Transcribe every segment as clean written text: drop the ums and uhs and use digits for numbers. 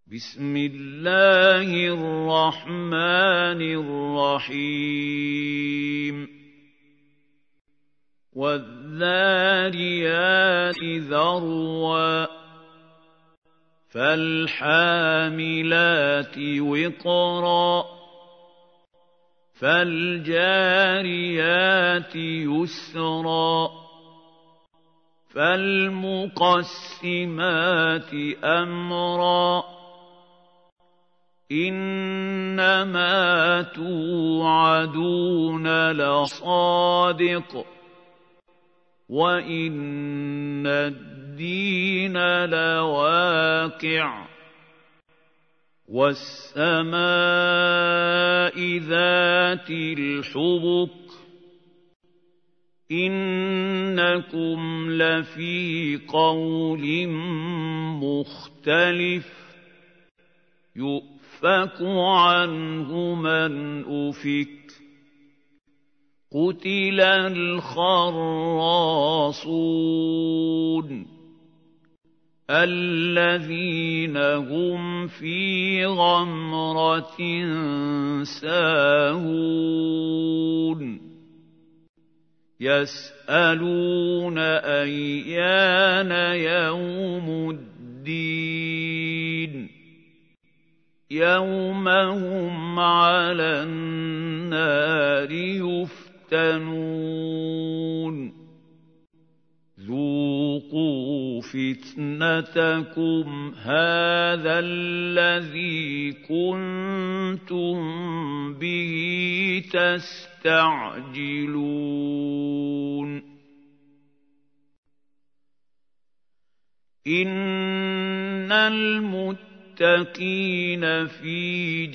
بسم الله الرحمن الرحيم والذاريات ذروا فالحاملات وقرا فالجاريات يسرا فالمقسمات أمرا إنما توعدون لصادق وإن الدين لواقع والسماء ذات الحبك إنكم لفي قول مختلف يؤفك عنه من أفك قتل الخراصون الذين هم في غمرة ساهون يسألون أيان يوم الدين يوم هم على النار يفتنون ذوقوا فتنتكم هذا الذي كنتم به تستعجلون إن المتقين في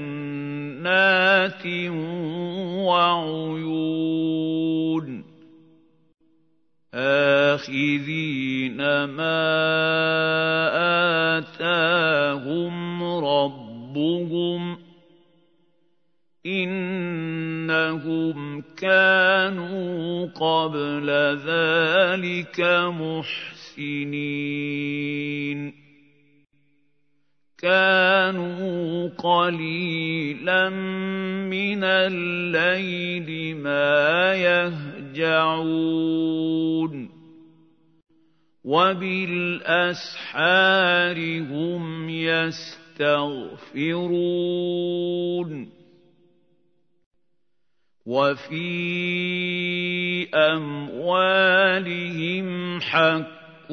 جنات وعيون آخذين ما آتاهم ربهم إنهم كانوا قبل ذلك محسنين كانوا قليلا من الليل ما يهجعون وبالأسحار هم يستغفرون وفي أموالهم حق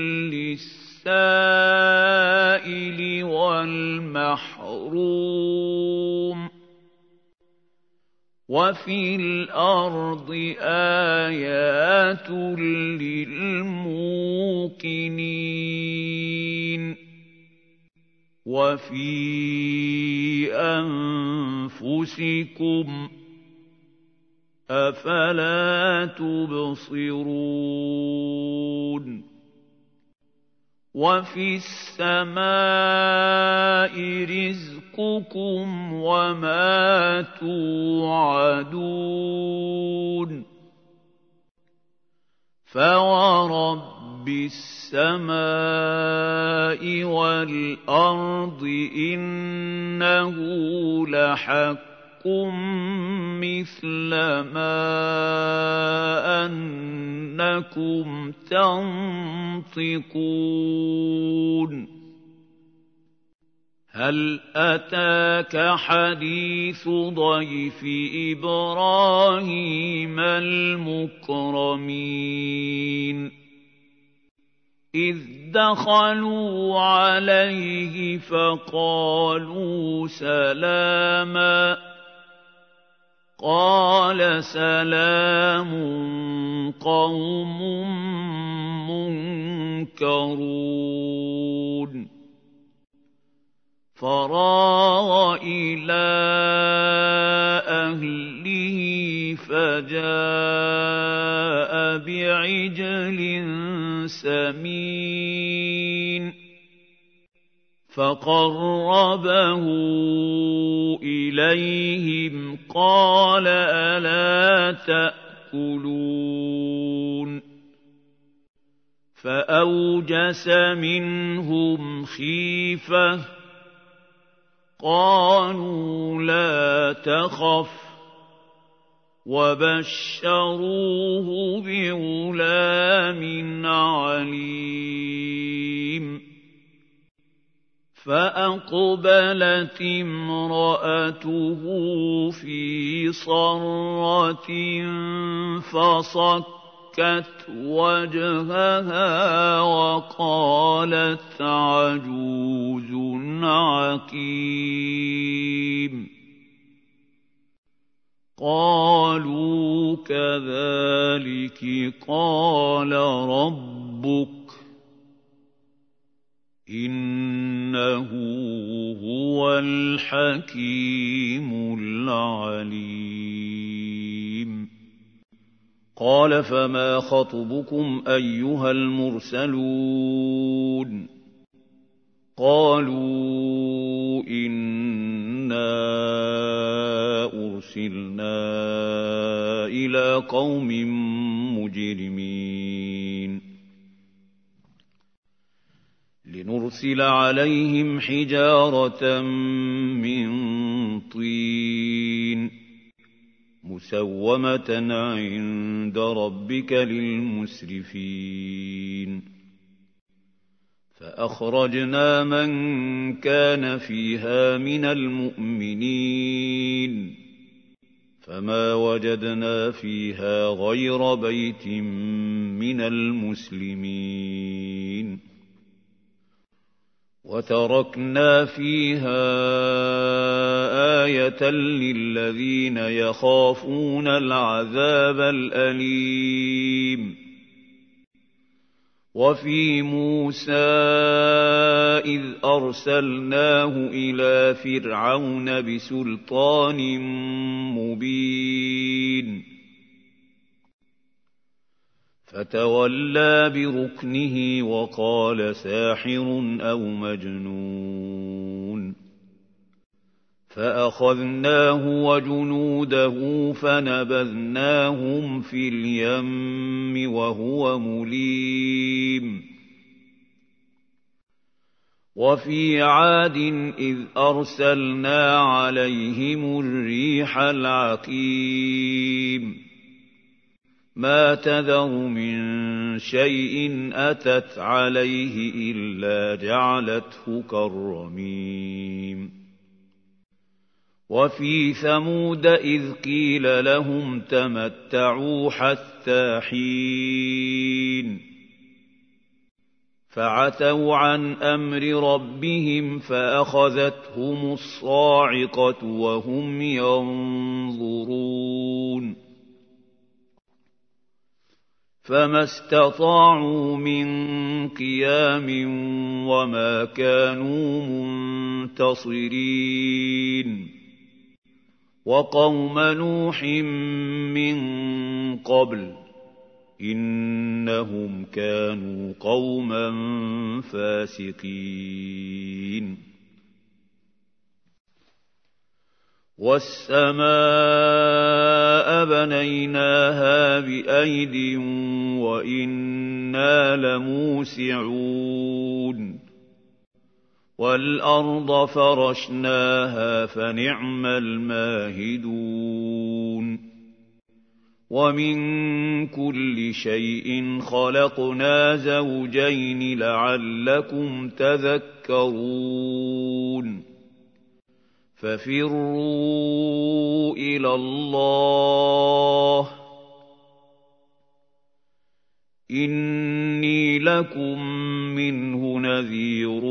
للسائل والمحروم وفي الأرض آيات للموقنين وفي أنفسكم أفلا تبصرون وفي السماء رزقكم وما توعدون فورب السماء والأرض إنه لحق مثل ما أنكم تنطقون هل أتاك حديث ضيف إبراهيم المكرمين إذ دخلوا عليه فقالوا سلاما قال سلام قوم منكرون فراغ إلى أهله فجاء بعجل سمين فقربه إليهم قال ألا تأكلون فأوجس منهم خيفة قَالُوا لَا تَخَفْ وَبَشَّرُوهُ بِغُلَامٍ عَلِيمٍ فَأَقْبَلَتِ امْرَأَتُهُ فِي صَرَّةٍ فَصَكَّتْ وَجْهَهَا وَقَالَتْ عَجُوزٌ عَقِيمٌ قَالُوا كَذَٰلِكِ قَالَ رَبُّكِ إِنَّهُ هُوَ الْحَكِيمُ الْعَلِيمُ قَالَ فَمَا خَطْبُكُمْ أَيُّهَا الْمُرْسَلُونَ قَالُوا إِنَّا أُرْسِلْنَا إِلَىٰ قَوْمٍ مُّجْرِمِينَ لِنُرْسِلَ عَلَيْهِمْ حِجَارَةً مِّن طِينٍ مُّسَوَّمَةً عِندَ رَبِّكَ لِلْمُسْرِفِينَ فَأَخْرَجْنَا مَن كَانَ فِيهَا مِنَ الْمُؤْمِنِينَ فَمَا وَجَدْنَا فِيهَا غَيْرَ بَيْتٍ مِّنَ الْمُسْلِمِينَ وَتَرَكْنَا فِيهَا آيَةً لِّلَّذِينَ يَخَافُونَ الْعَذَابَ الْأَلِيمَ وَفِي مُوسَىٰ إِذْ أَرْسَلْنَاهُ إِلَىٰ فِرْعَوْنَ بِسُلْطَانٍ مُّبِينٍ فَتَوَلَّىٰ بِرُكْنِهِ وَقَالَ سَاحِرٌ أَوْ مَجْنُونٌ فَأَخَذْنَاهُ وَجُنُودَهُ فَنَبَذْنَاهُمْ فِي الْيَمِّ وَهُوَ مُلِيمٌ وَفِي عَادٍ إِذْ أَرْسَلْنَا عَلَيْهِمُ الرِّيحَ الْعَقِيمَ مَا تَذَرُ مِن شَيْءٍ أَتَتْ عَلَيْهِ إِلَّا جَعَلَتْهُ كَالرَّمِيمِ وَفِي ثَمُودَ إِذْ قِيلَ لَهُمْ تَمَتَّعُوا حَتَّىٰ حِينٍ فَعَتَوْا عَنْ أَمْرِ رَبِّهِمْ فَأَخَذَتْهُمُ الصَّاعِقَةُ وَهُمْ يَنظُرُونَ فَمَا اسْتَطَاعُوا مِن قِيَامٍ وَمَا كَانُوا مُنتَصِرِينَ وَقَوْمَ نُوحٍ مِّن قَبْلُ إِنَّهُمْ كَانُوا قَوْمًا فَاسِقِينَ وَالسَّمَاءَ بَنَيْنَاهَا بِأَيْدٍ وَإِنَّا لَمُوسِعُونَ وَالْأَرْضَ فَرَشْنَاهَا فَنِعْمَ الْمَاهِدُونَ وَمِن كُلِّ شَيْءٍ خَلَقْنَا زَوْجَيْنِ لَعَلَّكُمْ تَذَكَّرُونَ فَفِرُّوا إِلَى اللَّهِ إِنِّي لَكُم مِّنْهُ نَذِيرٌ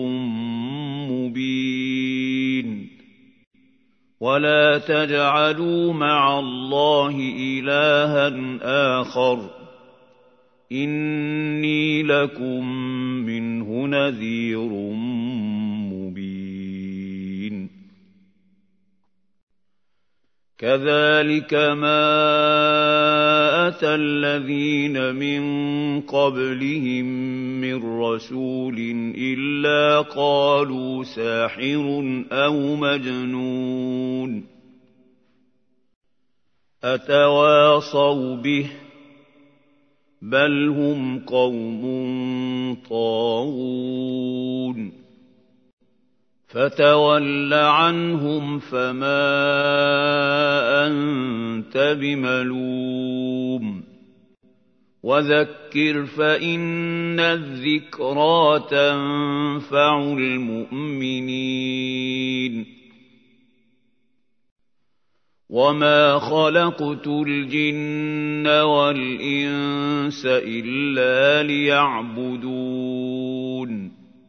مُّبِينٌ وَلَا تَجْعَلُوا مَعَ اللَّهِ إِلَٰهًا آخَرَ إِنِّي لَكُم مِّنْهُ نَذِيرٌ مُّبِينٌ كَذَٰلِكَ مَا أَتَى الَّذِينَ مِن قَبْلِهِم مِّن رَّسُولٍ إِلَّا قَالُوا سَاحِرٌ أَوْ مَجْنُونٌ أَتَوَاصَوْا بِهِ ۚ بَلْ هُمْ قَوْمٌ طَاغُونَ فَتَوَلَّ عَنْهُمْ فَمَا أَنتَ بِمَلُومٍ وَذَكِّرْ فَإِنَّ الذِّكْرَىٰ تَنفَعُ الْمُؤْمِنِينَ وَمَا خَلَقْتُ الْجِنَّ وَالْإِنسَ إِلَّا لِيَعْبُدُونِ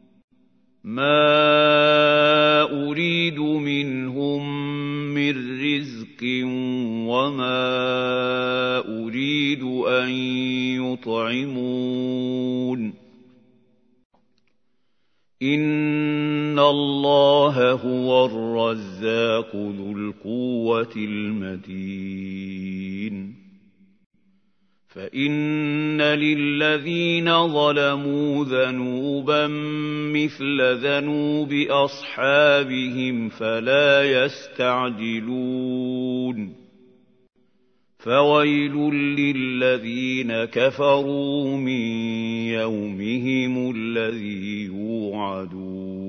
مَا أُرِيدُ مِنْهُم مِّن رِّزْقٍ وَمَا أُرِيدُ أَن يُطْعِمُونِ إِنَّ اللَّهَ هُوَ الرَّزَّاقُ ذُو الْقُوَّةِ الْمَتِينُ فَإِنَّ لِلَّذِينَ ظَلَمُوا ذَنُوبًا مِّثْلَ ذَنُوبِ أَصْحَابِهِمْ فَلَا يَسْتَعْجِلُونِ فَوَيْلٌ لِّلَّذِينَ كَفَرُوا مِن يَوْمِهِمُ الَّذِي يُوعَدُونَ